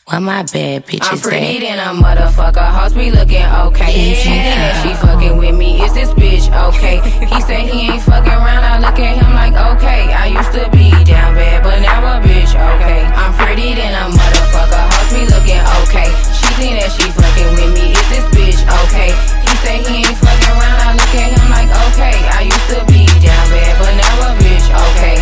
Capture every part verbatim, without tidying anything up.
Where my bad bitches I'm pretty at? than a motherfucker, hoes be looking okay. Yeah. She think that she fucking with me, is this bitch okay? He said he ain't fucking around, I look at him like okay. I used to be down bad, but now a bitch okay. I'm pretty than a motherfucker, hoes be looking okay. She think that she fucking with me, is this bitch okay? He said he ain't fucking around, I look at him like okay. I used to be down bad, but now a bitch okay.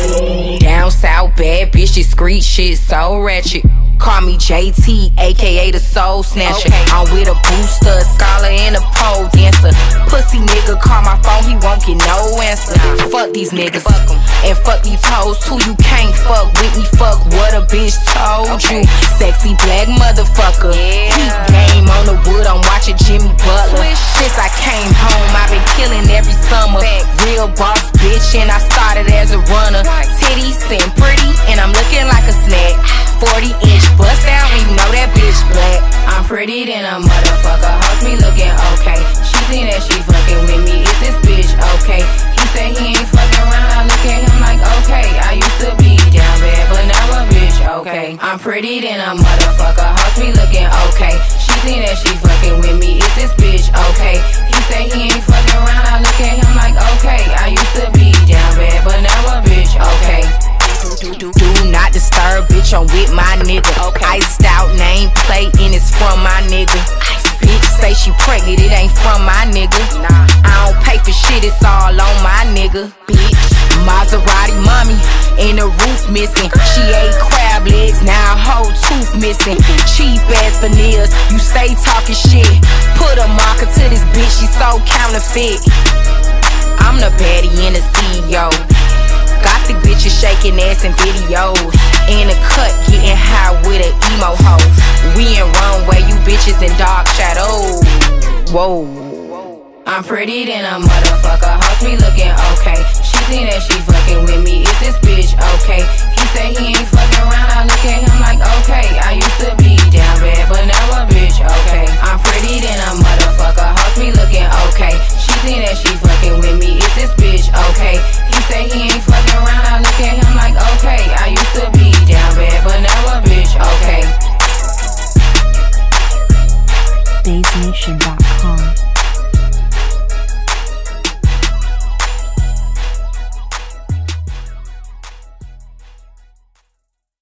Down south bad bitch, this street shit so ratchet. Call me J T, aka the Soul Snatcher. Okay. I'm with a booster, a scholar, and a pole dancer. Pussy nigga call my phone, he won't get no answer. Nah. Fuck these niggas, fuck em. And fuck these hoes too. You can't fuck with me, fuck what a bitch told okay. you. Sexy black motherfucker. Yeah. Heat game on the wood, I'm watching Jimmy Butler. Swish. Since I came home, I've been killing every summer. Back. Real boss bitch, and I started as a runner. Titties and pretty, and I'm looking like a snack. forty inch bust down, and you know that bitch black. I'm pretty than a motherfucker, hoes me looking okay. She think that she fucking with me, is this bitch okay? He said he ain't fucking around, I look at him like okay. I used to be down bad, but now a bitch okay. I'm pretty than a motherfucker, hoes me looking okay. She think that she fucking with me, is this bitch okay? He said he ain't fucking around, I look at him like okay. I used to be down bad, but now a bitch okay. Do, do, do not disturb, bitch, I'm with my nigga. Okay. Iced out name plate and it's from my nigga. Ice. Bitch say she pregnant, it ain't from my nigga. Nah. I don't pay for shit, it's all on my nigga. Bitch, Maserati mommy, and the roof missing. She ate crab legs, now a whole tooth missing. Cheap ass veneers, you stay talking shit. Put a marker to this bitch, she so counterfeit. I'm the baddie and the C E O. Got the bitches shaking ass in videos. In a cut, getting high with an emo hoe. We in runway, you bitches in dark shadows. Whoa. I'm pretty than a motherfucker, hoes me looking okay. She think that she fucking with me, is this bitch okay? He said he ain't fucking around, I look at him like okay. I used to be down bad, but now a bitch okay. I'm pretty than a motherfucker, hoes me looking okay. She think that she fucking with me, is this bitch okay? He said he ain't fucking around, I look at him like okay. I used to be down bad, but now a bitch okay. Days Nation dot com